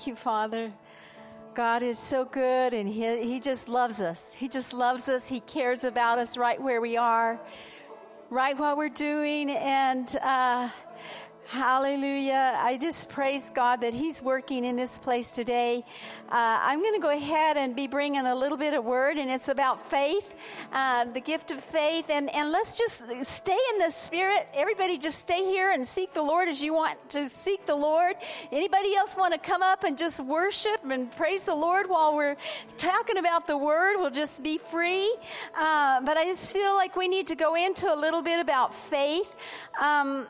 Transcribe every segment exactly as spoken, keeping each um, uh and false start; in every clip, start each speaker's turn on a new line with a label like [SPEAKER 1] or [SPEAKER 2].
[SPEAKER 1] you, Father. God is so good, and he, he just loves us. He just loves us. He cares about us right where we are, right while we're doing. And uh, hallelujah. I just praise God that he's working in this place today. Uh, I'm going to go ahead and be bringing a little bit of word, and it's about faith, uh, the gift of faith. And, and let's just stay in the Spirit. Everybody just stay here and seek the Lord as you want to seek the Lord. Anybody else want to come up and just worship and praise the Lord while we're talking about the Word? We'll just be free. Uh, but I just feel like we need to go into a little bit about faith. Um,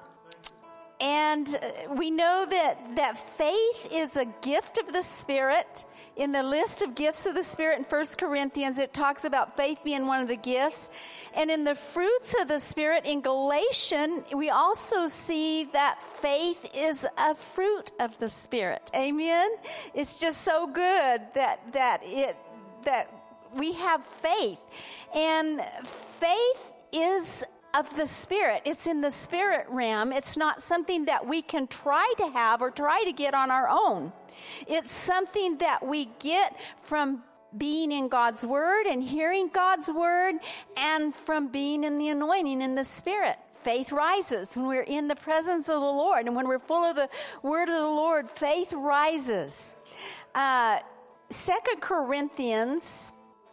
[SPEAKER 1] And we know that, that faith is a gift of the Spirit. In the list of gifts of the Spirit in First Corinthians, it talks about faith being one of the gifts. And in the fruits of the Spirit in Galatians, we also see that faith is a fruit of the Spirit. Amen? It's just so good that, that it, that we have faith. And faith is of the Spirit. It's in the Spirit realm. It's not something that we can try to have or try to get on our own. It's something that we get from being in God's Word and hearing God's Word, and from being in the anointing in the Spirit. Faith rises when we're in the presence of the Lord, and when we're full of the Word of the Lord, faith rises. Uh, Second Corinthians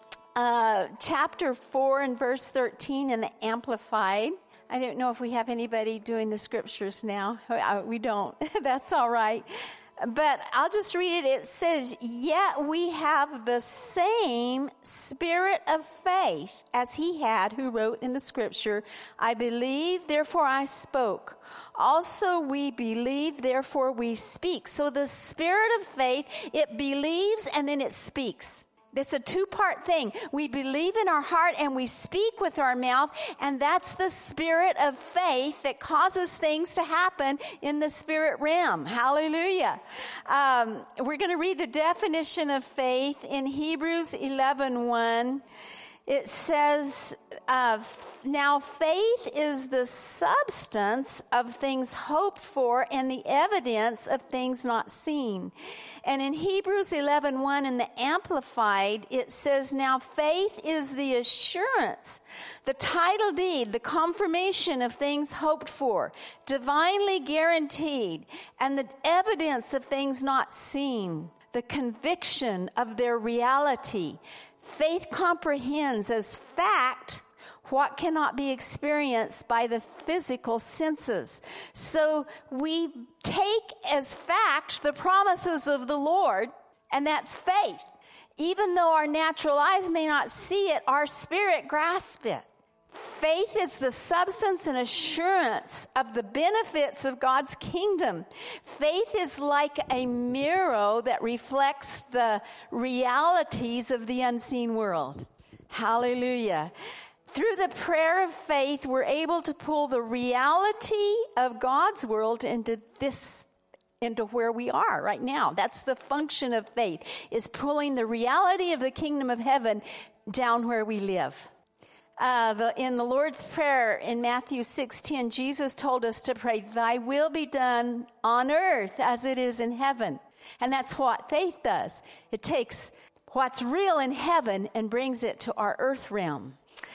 [SPEAKER 1] Uh, chapter four and verse thirteen in the Amplified. I don't know if we have anybody doing the scriptures now. We don't. That's all right. But I'll just read it. It says, "Yet we have the same spirit of faith as he had who wrote in the scripture, I believe, therefore I spoke. Also we believe, therefore we speak." So the spirit of faith, it believes and then it speaks. It's a two-part thing. We believe in our heart and we speak with our mouth, and that's the spirit of faith that causes things to happen in the spirit realm. Hallelujah. Um, we're going to read the definition of faith in Hebrews eleven one. It says, uh, now faith is the substance of things hoped for and the evidence of things not seen. And in Hebrews eleven one in the Amplified, it says, now faith is the assurance, the title deed, the confirmation of things hoped for, divinely guaranteed, and the evidence of things not seen, the conviction of their reality. Faith comprehends as fact what cannot be experienced by the physical senses. So we take as fact the promises of the Lord, and that's faith. Even though our natural eyes may not see it, our spirit grasps it. Faith is the substance and assurance of the benefits of God's kingdom. Faith is like a mirror that reflects the realities of the unseen world. Hallelujah. Through the prayer of faith, we're able to pull the reality of God's world into this, into where we are right now. That's the function of faith, is pulling the reality of the kingdom of heaven down where we live. Uh, the, in the Lord's Prayer in Matthew six ten, Jesus told us to pray, thy will be done on earth as it is in heaven. And that's what faith does. It takes what's real in heaven and brings it to our earth realm.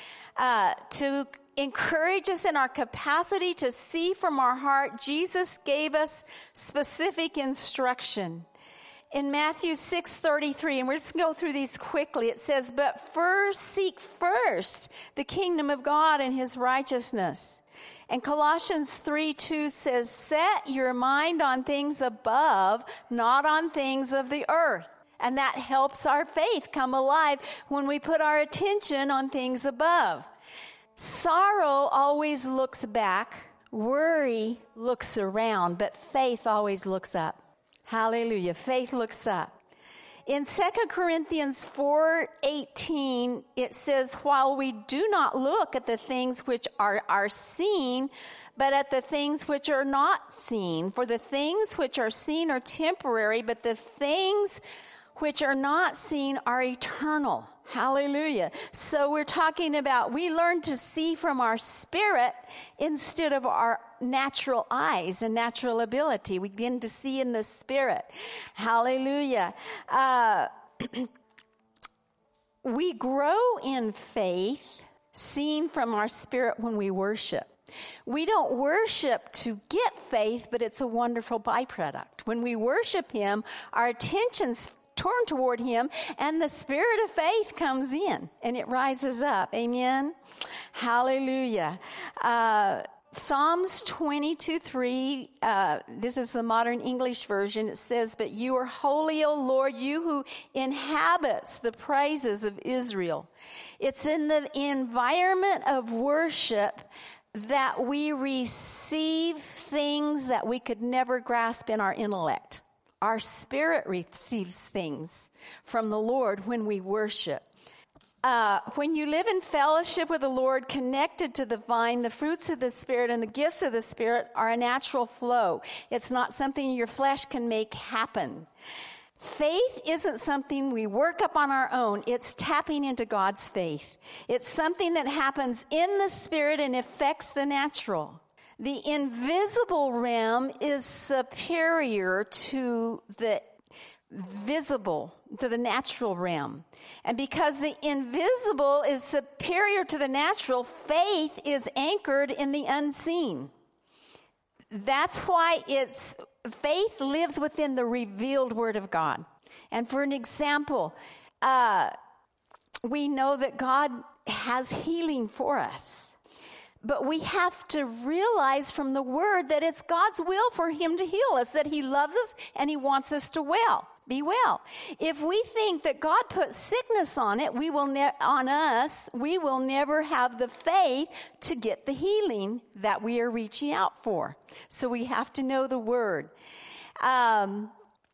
[SPEAKER 1] Uh, to encourage us in our capacity to see from our heart, Jesus gave us specific instruction. In Matthew six thirty-three, and we're just going to go through these quickly, it says, but first seek first the kingdom of God and his righteousness. And Colossians three two says, set your mind on things above, not on things of the earth. And that helps our faith come alive when we put our attention on things above. Sorrow always looks back. Worry looks around, but faith always looks up. Hallelujah. Faith looks up. In Second Corinthians four eighteen, it says, while we do not look at the things which are, are seen, but at the things which are not seen. For the things which are seen are temporary, but the things which are not seen are eternal. Hallelujah. So we're talking about, we learn to see from our spirit instead of our natural eyes and natural ability. We begin to see in the Spirit. Hallelujah. Uh, we grow in faith seen from our spirit when we worship. We don't worship to get faith, but it's a wonderful byproduct. When we worship Him, our attention's turned toward Him, and the spirit of faith comes in, and it rises up. Amen? Hallelujah. Uh, Psalms twenty-two three, uh, this is the modern English version. It says, "But you are holy, O Lord, you who inhabits the praises of Israel." It's in the environment of worship that we receive things that we could never grasp in our intellect. Our spirit receives things from the Lord when we worship. Uh, when you live in fellowship with the Lord, connected to the vine, the fruits of the Spirit and the gifts of the Spirit are a natural flow. It's not something your flesh can make happen. Faith isn't something we work up on our own. It's tapping into God's faith. It's something that happens in the Spirit and affects the natural. The invisible realm is superior to the visible, to the natural realm. And because the invisible is superior to the natural, faith is anchored in the unseen. That's why it's faith lives within the revealed Word of God. And for an example, uh, we know that God has healing for us. But we have to realize from the Word that it's God's will for Him to heal us, that He loves us and He wants us to well, be well. If we think that God put sickness on it, we will ne- on us, we will never have the faith to get the healing that we are reaching out for. So we have to know the Word. Um,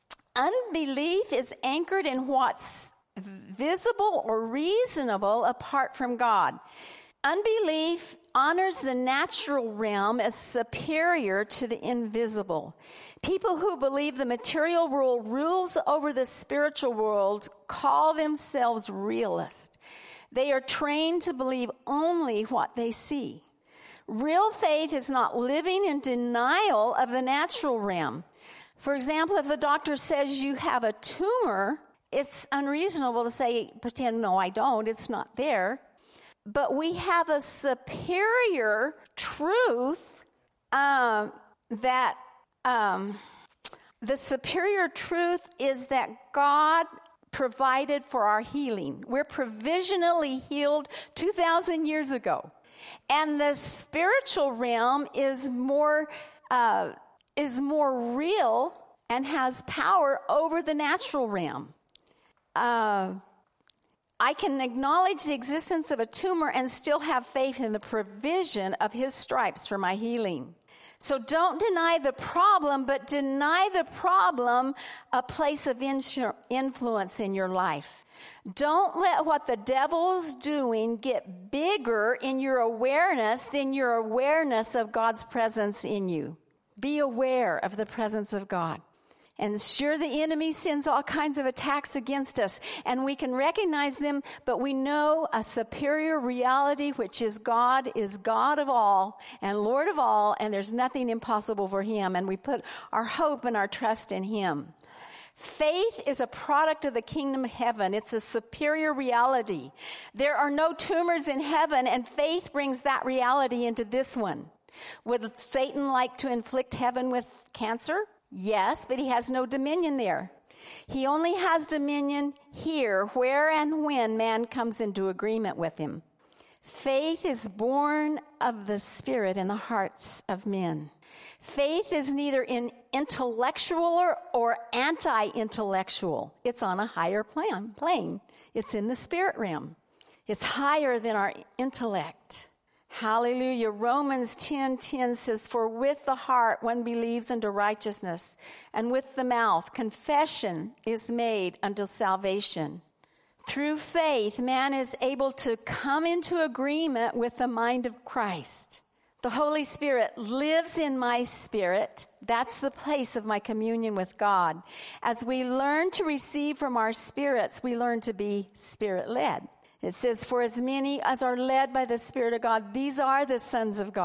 [SPEAKER 1] unbelief is anchored in what's visible or reasonable apart from God. Unbelief honors the natural realm as superior to the invisible. People who believe the material world rules over the spiritual world call themselves realists. They are trained to believe only what they see. Real faith is not living in denial of the natural realm. For example, if the doctor says you have a tumor, it's unreasonable to say, pretend, no, I don't, it's not there. But we have a superior truth um, that um, the superior truth is that God provided for our healing. We're provisionally healed two thousand years ago. And the spiritual realm is more uh, is more real and has power over the natural realm. Uh I can acknowledge the existence of a tumor and still have faith in the provision of His stripes for my healing. So don't deny the problem, but deny the problem a place of insur- influence in your life. Don't let what the devil's doing get bigger in your awareness than your awareness of God's presence in you. Be aware of the presence of God. And sure, the enemy sends all kinds of attacks against us, and we can recognize them, but we know a superior reality, which is God is God of all and Lord of all, and there's nothing impossible for Him, and we put our hope and our trust in Him. Faith is a product of the kingdom of heaven. It's a superior reality. There are no tumors in heaven, and faith brings that reality into this one. Would Satan like to inflict heaven with cancer? Yes, but he has no dominion there. He only has dominion here, where and when man comes into agreement with him. Faith is born of the Spirit in the hearts of men. Faith is neither in intellectual or, or anti-intellectual. It's on a higher plan, plane. It's in the spirit realm. It's higher than our intellect. Hallelujah. Romans ten ten says, "For with the heart one believes unto righteousness, and with the mouth confession is made unto salvation." Through faith, man is able to come into agreement with the mind of Christ. The Holy Spirit lives in my spirit. That's the place of my communion with God. As we learn to receive from our spirits, we learn to be spirit-led. It says, "For as many as are led by the Spirit of God, these are the sons of God."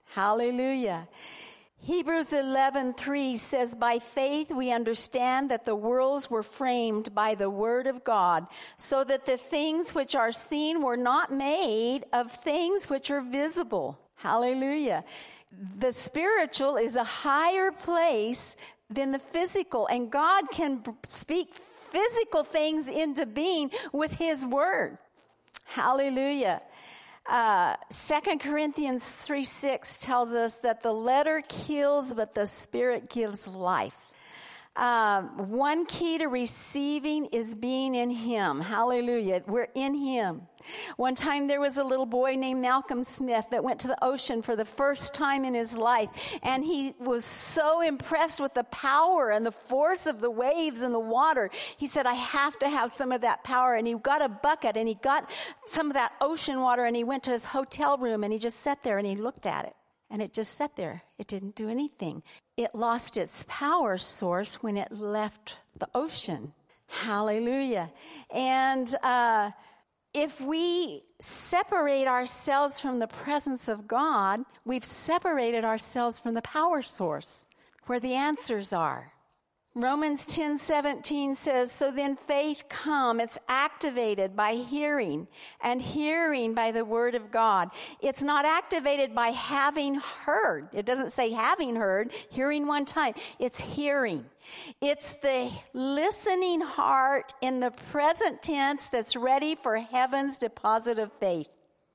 [SPEAKER 1] Hallelujah. Hebrews eleven three says, by faith we understand that the worlds were framed by the word of God, so that the things which are seen were not made of things which are visible. Hallelujah. The spiritual is a higher place than the physical, and God can speak physical things into being with his word. Hallelujah. Uh, Second Corinthians three six tells us that the letter kills, but the Spirit gives life. Um, one key to receiving is being in him. Hallelujah. We're in him. One time there was a little boy named Malcolm Smith that went to the ocean for the first time in his life. And he was so impressed with the power and the force of the waves and the water. He said, I have to have some of that power. And he got a bucket and he got some of that ocean water and he went to his hotel room and he just sat there and he looked at it. And it just sat there. It didn't do anything. It lost its power source when it left the ocean. Hallelujah. And uh, if we separate ourselves from the presence of God, we've separated ourselves from the power source where the answers are. Romans ten seventeen says, so then faith come. It's activated by hearing, and hearing by the word of God. It's not activated by having heard. It doesn't say having heard, hearing one time. It's hearing. It's the listening heart in the present tense that's ready for heaven's deposit of faith.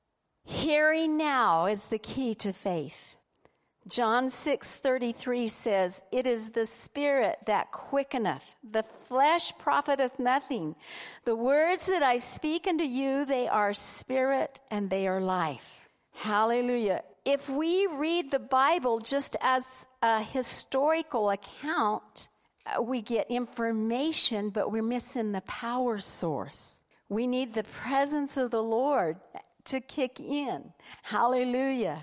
[SPEAKER 1] Hearing now is the key to faith. John six thirty-three says, it is the Spirit that quickeneth. The flesh profiteth nothing. The words that I speak unto you, they are spirit and they are life. Hallelujah. If we read the Bible just as a historical account, we get information, but we're missing the power source. We need the presence of the Lord to kick in. Hallelujah.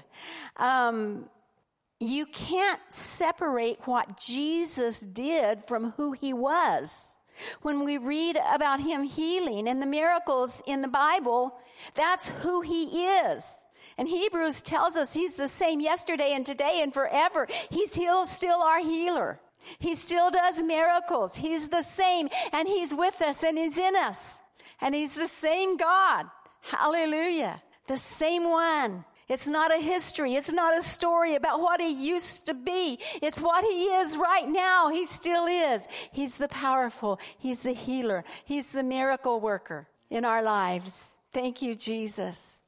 [SPEAKER 1] Um, You can't separate what Jesus did from who he was. When we read about him healing and the miracles in the Bible, that's who he is. And Hebrews tells us he's the same yesterday and today and forever. He's still, still our healer. He still does miracles. He's the same, and he's with us and he's in us. And he's the same God. Hallelujah. The same one. It's not a history. It's not a story about what he used to be. It's what he is right now. He still is. He's the powerful. He's the healer. He's the miracle worker in our lives. Thank you, Jesus.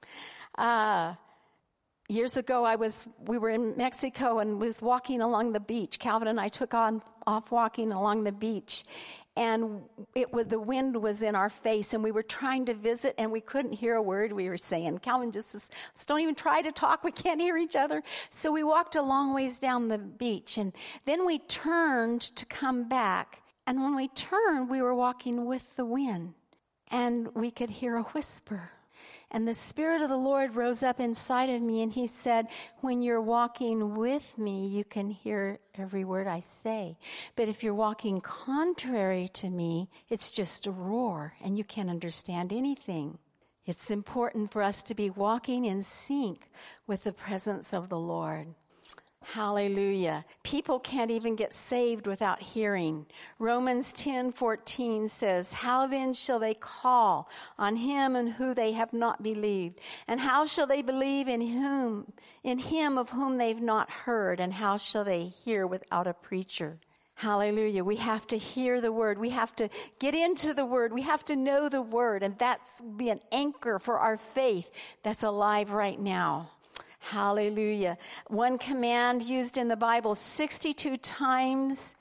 [SPEAKER 1] Uh, years ago, I was, we were in Mexico and was walking along the beach. Calvin and I took on, off walking along the beach. And it was, the wind was in our face, and we were trying to visit, and we couldn't hear a word we were saying. Calvin just says, don't even try to talk. We can't hear each other. So we walked a long ways down the beach, and then we turned to come back. And when we turned, we were walking with the wind, and we could hear a whisper. And the Spirit of the Lord rose up inside of me, and he said, when you're walking with me, you can hear every word I say. But if you're walking contrary to me, it's just a roar, and you can't understand anything. It's important for us to be walking in sync with the presence of the Lord. Hallelujah. People can't even get saved without hearing. Romans ten fourteen says, how then shall they call on him in who they have not believed? And how shall they believe in whom, in him of whom they've not heard? And how shall they hear without a preacher? Hallelujah. We have to hear the word. We have to get into the word. We have to know the word. And that's be an anchor for our faith that's alive right now. Hallelujah. One command used in the Bible sixty-two times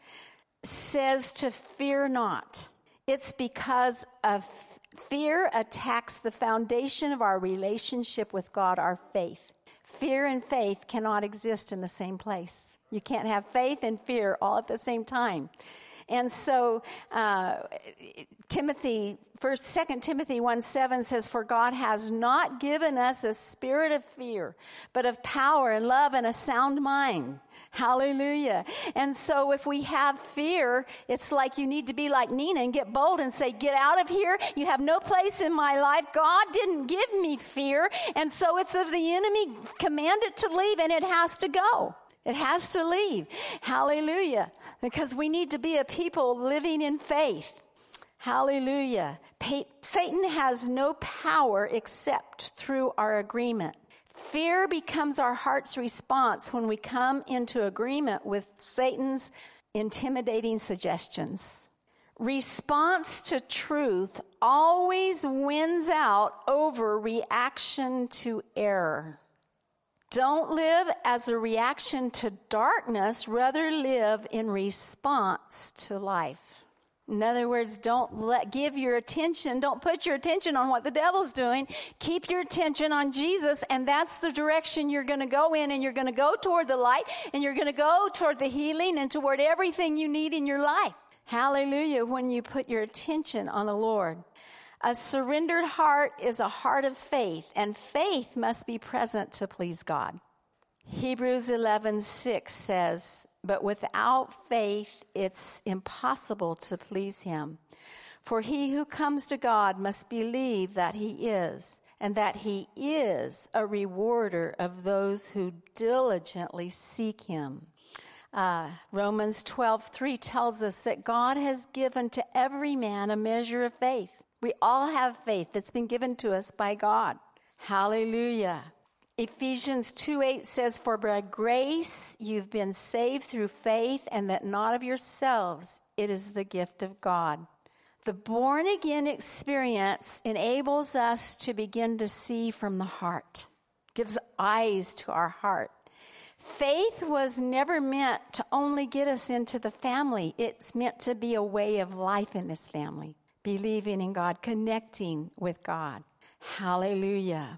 [SPEAKER 1] says to fear not. It's because of fear attacks the foundation of our relationship with God, our faith. Fear and faith cannot exist in the same place. You can't have faith and fear all at the same time. And so uh, Timothy, first, Second Timothy one seven says, for God has not given us a spirit of fear, but of power and love and a sound mind. Hallelujah. And so if we have fear, it's like you need to be like Nina and get bold and say, get out of here. You have no place in my life. God didn't give me fear. And so it's of the enemy. Command it to leave, and it has to go. It has to leave. Hallelujah. Because we need to be a people living in faith. Hallelujah. Pa- Satan has no power except through our agreement. Fear becomes our heart's response when we come into agreement with Satan's intimidating suggestions. Response to truth always wins out over reaction to error. Don't live as a reaction to darkness, rather live in response to life. In other words, don't let, give your attention, don't put your attention on what the devil's doing. Keep your attention on Jesus, and that's the direction you're going to go in, and you're going to go toward the light, and you're going to go toward the healing and toward everything you need in your life. Hallelujah, when you put your attention on the Lord. A surrendered heart is a heart of faith, and faith must be present to please God. Hebrews eleven six says, but without faith, it's impossible to please him. For he who comes to God must believe that he is, and that he is a rewarder of those who diligently seek him. Uh, Romans twelve three tells us that God has given to every man a measure of faith. We all have faith that's been given to us by God. Hallelujah. Ephesians two eight says, for by grace you've been saved through faith, and that not of yourselves. It is the gift of God. The born-again experience enables us to begin to see from the heart. Gives eyes to our heart. Faith was never meant to only get us into the family. It's meant to be a way of life in this family. Believing in God, connecting with God. Hallelujah.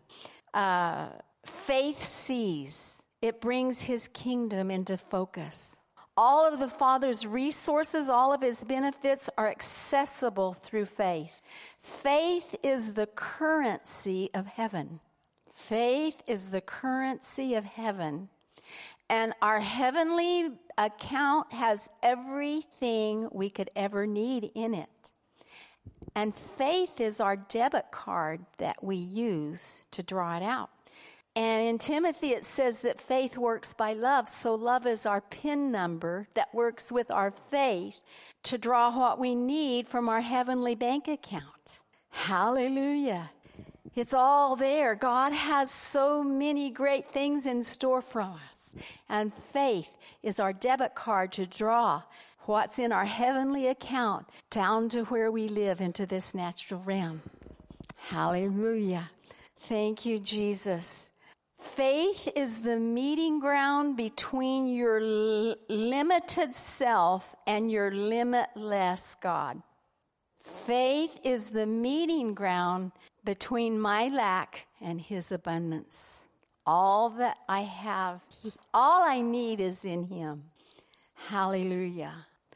[SPEAKER 1] Uh, faith sees. It brings his kingdom into focus. All of the Father's resources, all of his benefits are accessible through faith. Faith is the currency of heaven. Faith is the currency of heaven. And our heavenly account has everything we could ever need in it. And faith is our debit card that we use to draw it out. And in Timothy, it says that faith works by love. So love is our PIN number that works with our faith to draw what we need from our heavenly bank account. Hallelujah. It's all there. God has so many great things in store for us. And faith is our debit card to draw what's in our heavenly account down to where we live into this natural realm. Hallelujah. Thank you, Jesus. Faith is the meeting ground between your l- limited self and your limitless God. Faith is the meeting ground between my lack and his abundance. All that I have, all I need is in him. Hallelujah.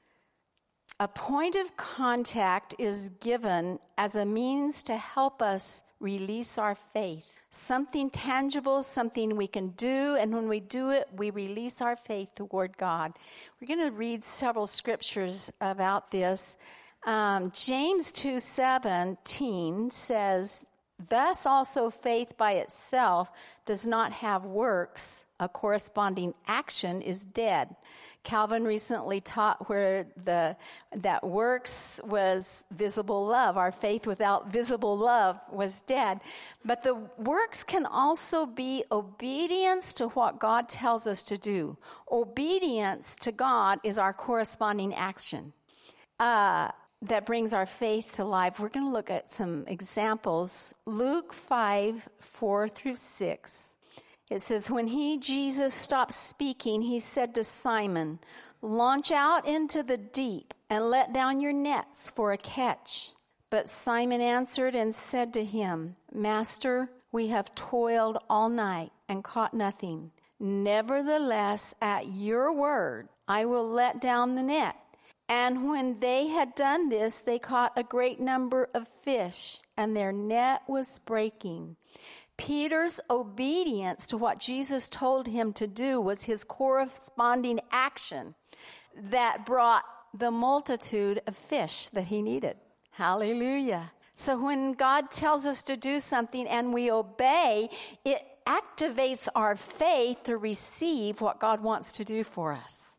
[SPEAKER 1] A point of contact is given as a means to help us release our faith. Something tangible, something we can do, and when we do it, we release our faith toward God. We're going to read several scriptures about this. Um, James two seventeen says, thus also faith by itself does not have works. A corresponding action is dead. Calvin recently taught where the that works was visible love. Our faith without visible love was dead. But the works can also be obedience to what God tells us to do. Obedience to God is our corresponding action uh, that brings our faith to life. We're going to look at some examples. Luke five, four through six. It says, when he, Jesus, stopped speaking, he said to Simon, launch out into the deep and let down your nets for a catch. But Simon answered and said to him, Master, we have toiled all night and caught nothing. Nevertheless, at your word, I will let down the net. And when they had done this, they caught a great number of fish, and their net was breaking. Peter's obedience to what Jesus told him to do was his corresponding action that brought the multitude of fish that he needed. Hallelujah. So when God tells us to do something and we obey, it activates our faith to receive what God wants to do for us.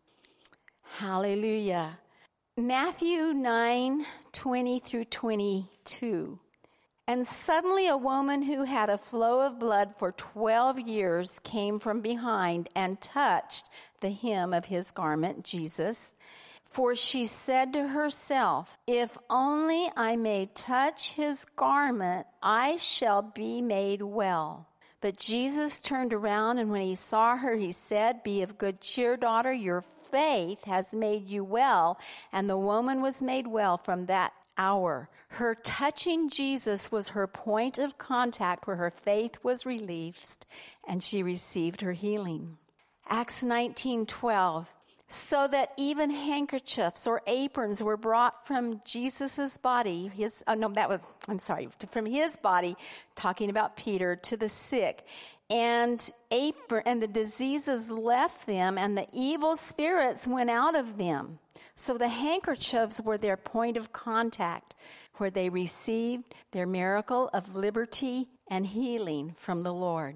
[SPEAKER 1] Hallelujah. Matthew nine, twenty through twenty-two. And suddenly a woman who had a flow of blood for twelve years came from behind and touched the hem of his garment, Jesus. For she said to herself, if only I may touch his garment, I shall be made well. But Jesus turned around, and when he saw her, he said, be of good cheer, daughter, your faith has made you well. And the woman was made well from that hour. Her touching Jesus was her point of contact where her faith was released, and she received her healing. Acts nineteen twelve. So that even handkerchiefs or aprons were brought from Jesus's body, his, oh no, that was, I'm sorry, from his body, talking about Peter, to the sick. And apron, and the diseases left them, and the evil spirits went out of them. So the handkerchiefs were their point of contact, where they received their miracle of liberty and healing from the Lord.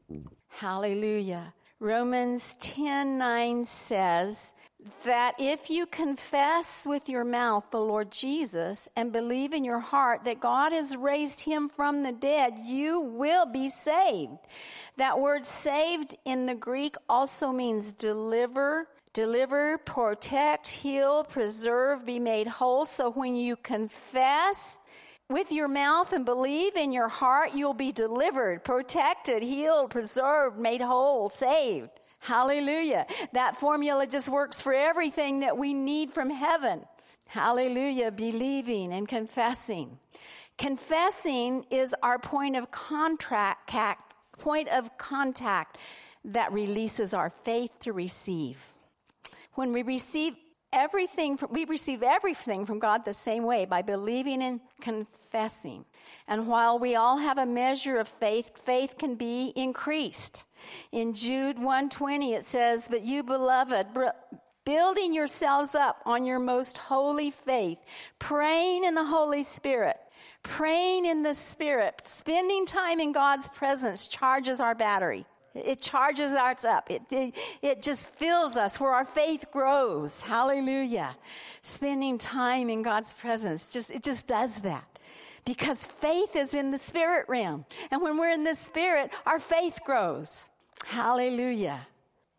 [SPEAKER 1] Hallelujah. Romans ten nine says that if you confess with your mouth the Lord Jesus and believe in your heart that God has raised him from the dead, you will be saved. That word saved in the Greek also means deliver, deliver, protect, heal, preserve, be made whole. So when you confess with your mouth and believe in your heart, you'll be delivered, protected, healed, preserved, made whole, saved. Hallelujah. That formula just works for everything that we need from heaven. Hallelujah. Believing and confessing. Confessing is our point of contract, point of contact that releases our faith to receive. When we receive Everything, we receive everything from God the same way, by believing and confessing. And while we all have a measure of faith, faith can be increased. In Jude one twenty, it says, but you, beloved, building yourselves up on your most holy faith, praying in the Holy Spirit, praying in the Spirit, spending time in God's presence charges our battery. It charges us up. It, it, it just fills us where our faith grows. Hallelujah. Spending time in God's presence, just it just does that. Because faith is in the spirit realm. And when we're in the spirit, our faith grows. Hallelujah.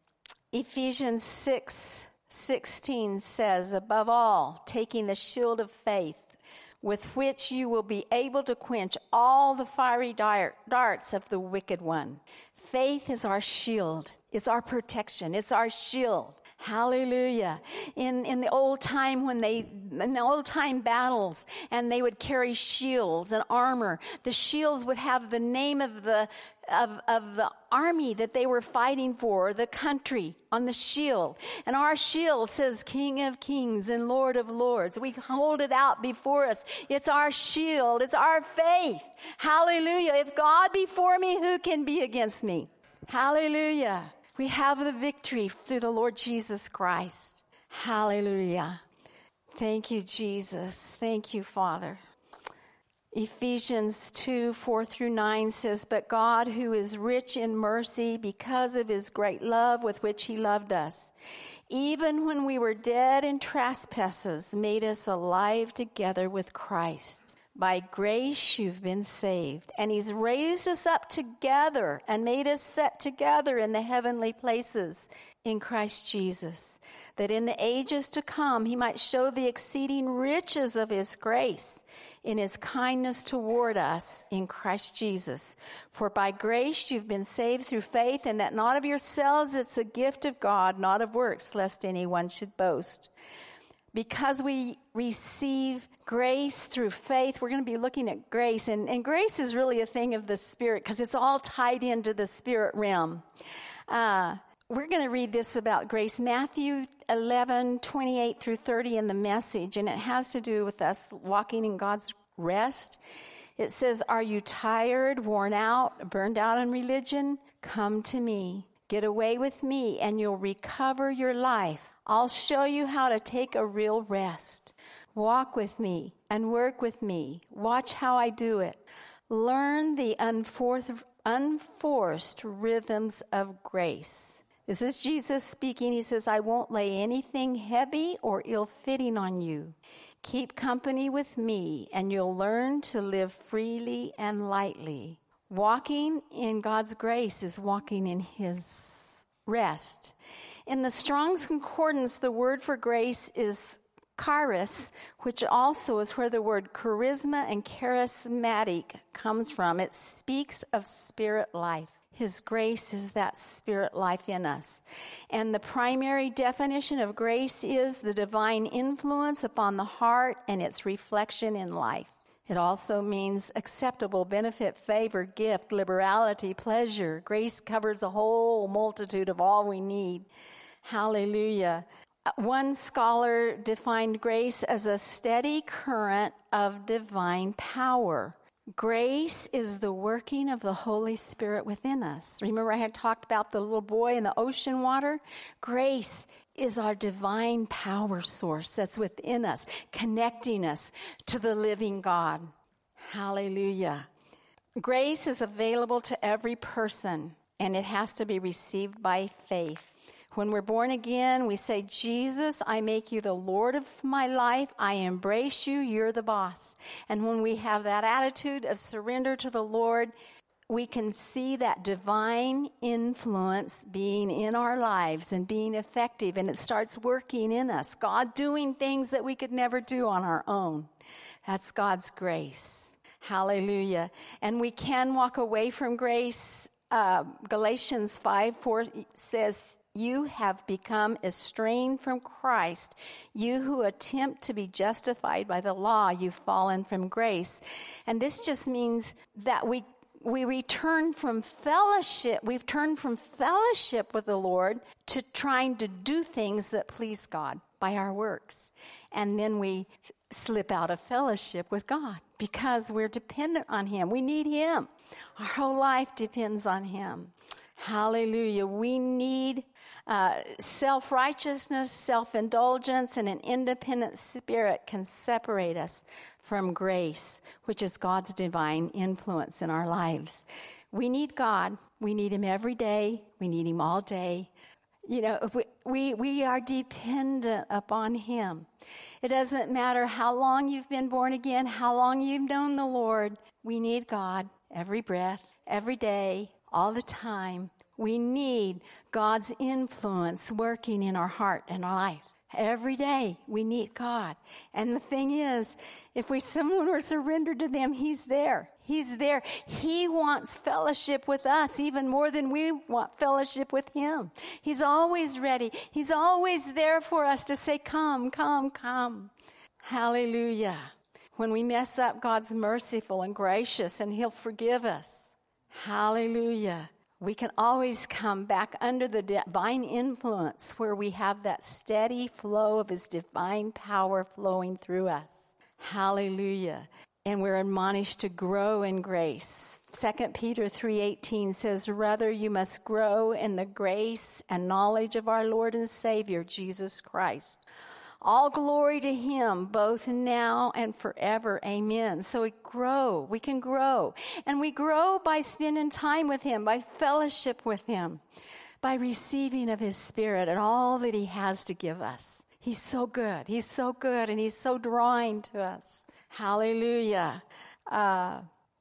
[SPEAKER 1] Ephesians six sixteen says, above all, taking the shield of faith, with which you will be able to quench all the fiery darts of the wicked one. Faith is our shield. It's our protection. It's our shield. Hallelujah. In in the old time when they, in the old time battles, and they would carry shields and armor, the shields would have the name of the of of the army that they were fighting for, the country on the shield. And our shield says King of Kings and Lord of Lords. We hold it out before us. It's our shield. It's our faith. Hallelujah. If God be for me, who can be against me? Hallelujah. We have the victory through the Lord Jesus Christ. Hallelujah. Thank you, Jesus. Thank you, Father. Ephesians two, four through nine says, but God, who is rich in mercy because of his great love with which he loved us, even when we were dead in trespasses, made us alive together with Christ. By grace you've been saved. And he's raised us up together and made us sit together in the heavenly places in Christ Jesus, that in the ages to come he might show the exceeding riches of his grace in his kindness toward us in Christ Jesus. For by grace you've been saved through faith, and that not of yourselves, it's a gift of God, not of works, lest anyone should boast. Because we receive grace through faith, we're going to be looking at grace. And, and grace is really a thing of the Spirit, because it's all tied into the Spirit realm. Uh, we're going to read this about grace. Matthew eleven, twenty-eight through thirty in the Message, and it has to do with us walking in God's rest. It says, are you tired, worn out, burned out in religion? Come to me. Get away with me, and you'll recover your life. I'll show you how to take a real rest. Walk with me and work with me. Watch how I do it. Learn the unfor- unforced rhythms of grace. This is Jesus speaking. He says, I won't lay anything heavy or ill-fitting on you. Keep company with me, and you'll learn to live freely and lightly. Walking in God's grace is walking in His rest. In the Strong's Concordance, the word for grace is charis, which also is where the word charisma and charismatic comes from. It speaks of spirit life. His grace is that spirit life in us. And the primary definition of grace is the divine influence upon the heart and its reflection in life. It also means acceptable benefit, favor, gift, liberality, pleasure. Grace covers a whole multitude of all we need. Hallelujah. One scholar defined grace as a steady current of divine power. Grace is the working of the Holy Spirit within us. Remember I had talked about the little boy in the ocean water? Grace is our divine power source that's within us, connecting us to the living God. Hallelujah. Grace is available to every person, and it has to be received by faith. When we're born again, we say, Jesus, I make you the Lord of my life. I embrace you. You're the boss. And when we have that attitude of surrender to the Lord, we can see that divine influence being in our lives and being effective, and it starts working in us. God doing things that we could never do on our own. That's God's grace. Hallelujah. And we can walk away from grace. Uh, Galatians five four says, you have become estranged from Christ. You who attempt to be justified by the law, you've fallen from grace. And this just means that we we return from fellowship. We've turned from fellowship with the Lord to trying to do things that please God by our works. And then we slip out of fellowship with God because we're dependent on Him. We need Him. Our whole life depends on Him. Hallelujah. We need Uh, self-righteousness, self-indulgence, and an independent spirit can separate us from grace, which is God's divine influence in our lives. We need God. We need Him every day. We need Him all day. You know, we, we, we are dependent upon Him. It doesn't matter how long you've been born again, how long you've known the Lord. We need God every breath, every day, all the time. We need God's influence working in our heart and our life. Every day we need God. And the thing is, if we someone were surrendered to them, He's there. He's there. He wants fellowship with us even more than we want fellowship with Him. He's always ready. He's always there for us to say, come, come, come. Hallelujah. When we mess up, God's merciful and gracious, and He'll forgive us. Hallelujah. We can always come back under the divine influence where we have that steady flow of His divine power flowing through us. Hallelujah. And we're admonished to grow in grace. Second Peter three eighteen says, rather you must grow in the grace and knowledge of our Lord and Savior, Jesus Christ. All glory to Him, both now and forever. Amen. So we grow. We can grow. And we grow by spending time with Him, by fellowship with Him, by receiving of His Spirit and all that He has to give us. He's so good. He's so good, and He's so drawing to us. Hallelujah. Uh,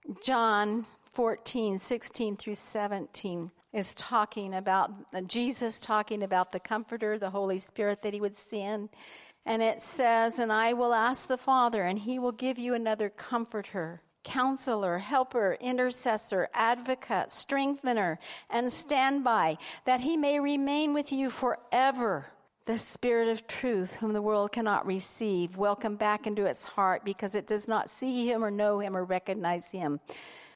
[SPEAKER 1] John fourteen, sixteen through seventeen is talking about, uh, Jesus talking about the Comforter, the Holy Spirit that He would send. And it says, and I will ask the Father, and He will give you another Comforter, Counselor, Helper, Intercessor, Advocate, Strengthener, and Standby, that He may remain with you forever. The Spirit of truth, whom the world cannot receive, welcome back into its heart, because it does not see Him or know Him or recognize Him.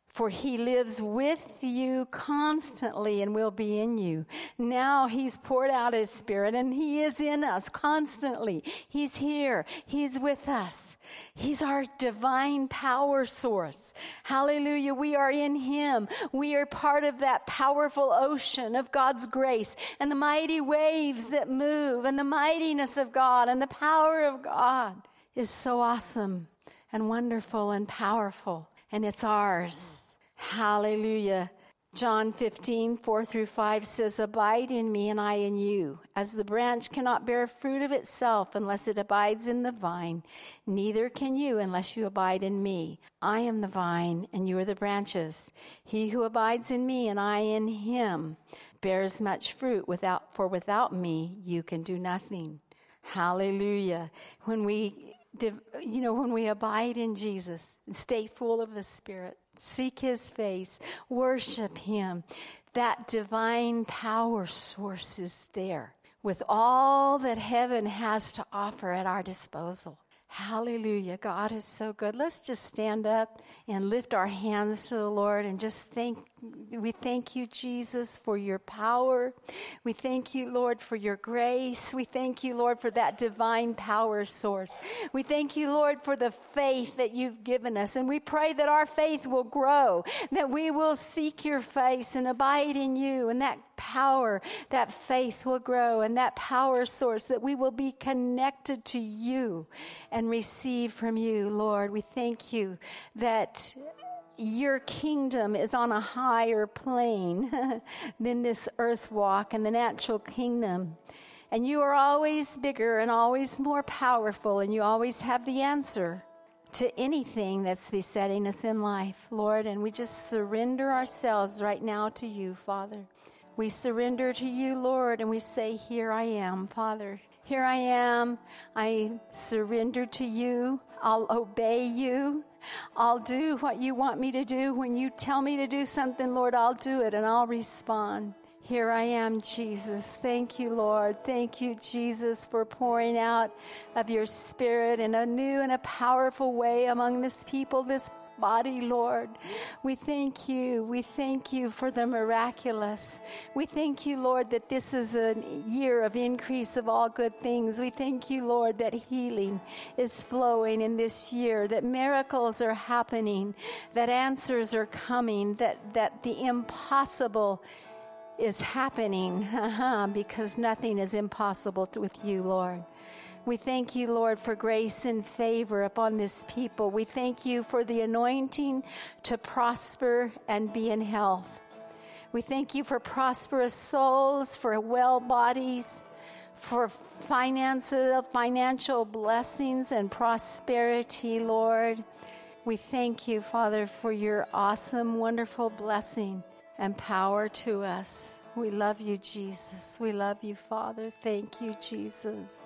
[SPEAKER 1] For he lives with you constantly and will be in you. Now he's poured out his Spirit and he is in us constantly. He's here. He's with us. He's our divine power source. Hallelujah. We are in him. We are part of that powerful ocean of God's grace and the mighty waves that move and the mightiness of God and the power of God is so awesome and wonderful and powerful. And it's ours. Hallelujah. John fifteen, four through five says, abide in me and I in you. As the branch cannot bear fruit of itself unless it abides in the vine, neither can you unless you abide in me. I am the vine and you are the branches. He who abides in me and I in him bears much fruit. Without, for without me you can do nothing. Hallelujah. When we You know, when we abide in Jesus and stay full of the Spirit, seek his face, worship him, that divine power source is there with all that heaven has to offer at our disposal. Hallelujah. God is so good. Let's just stand up and lift our hands to the Lord and just thank, we thank you, Jesus, for your power. We thank you, Lord, for your grace. We thank you, Lord, for that divine power source. We thank you, Lord, for the faith that you've given us. And we pray that our faith will grow, that we will seek your face and abide in you, and that power, that faith will grow, and that power source, that we will be connected to you and receive from you, Lord. We thank you that your kingdom is on a higher plane than this earth walk and the natural kingdom. And you are always bigger and always more powerful, and you always have the answer to anything that's besetting us in life, Lord. And we just surrender ourselves right now to you, Father. We surrender to you, Lord, and we say, here I am, Father. Here I am. I surrender to you. I'll obey you. I'll do what you want me to do. When you tell me to do something, Lord, I'll do it and I'll respond. Here I am, Jesus. Thank you, Lord. Thank you, Jesus, for pouring out of your Spirit in a new and a powerful way among this people, this body, Lord. We thank you. We thank you for the miraculous. We thank you, Lord, that this is a year of increase of all good things. We thank you, Lord, that healing is flowing in this year, that miracles are happening, that answers are coming, that, that the impossible is happening because nothing is impossible to, with you, Lord. We thank you, Lord, for grace and favor upon this people. We thank you for the anointing to prosper and be in health. We thank you for prosperous souls, for well bodies, for finances, financial blessings and prosperity, Lord. We thank you, Father, for your awesome, wonderful blessing and power to us. We love you, Jesus. We love you, Father. Thank you, Jesus.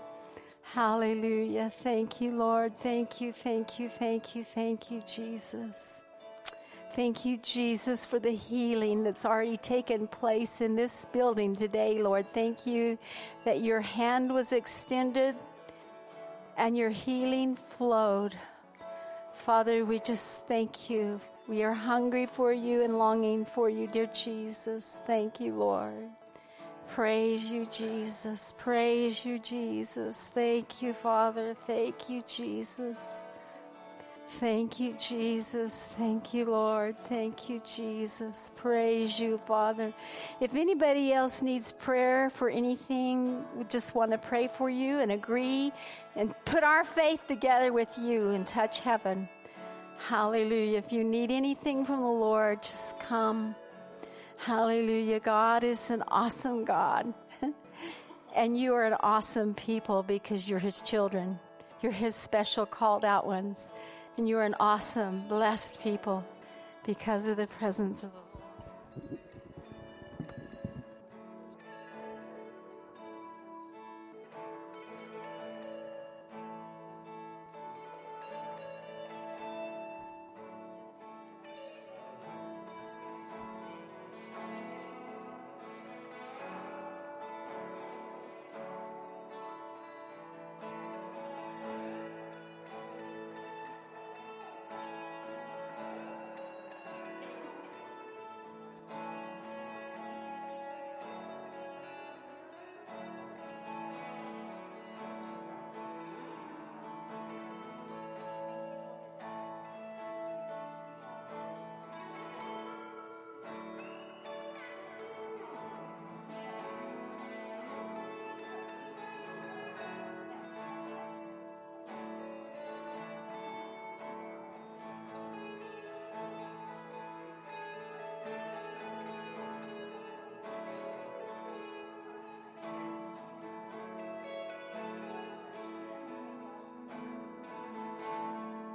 [SPEAKER 1] Hallelujah. Thank you, Lord. Thank you, thank you, thank you, thank you, Jesus. Thank you, Jesus, for the healing that's already taken place in this building today, Lord. Thank you that your hand was extended and your healing flowed. Father, we just thank you. We are hungry for you and longing for you, dear Jesus. Thank you, Lord. Praise you, Jesus. Praise you, Jesus. Thank you, Father. Thank you, Jesus. Thank you, Jesus. Thank you, Lord. Thank you, Jesus. Praise you, Father. If anybody else needs prayer for anything, we just want to pray for you and agree and put our faith together with you and touch heaven. Hallelujah. If you need anything from the Lord, just come. Hallelujah. God is an awesome God. And you are an awesome people because you're his children. You're his special called out ones. And you're an awesome, blessed people because of the presence of the Lord.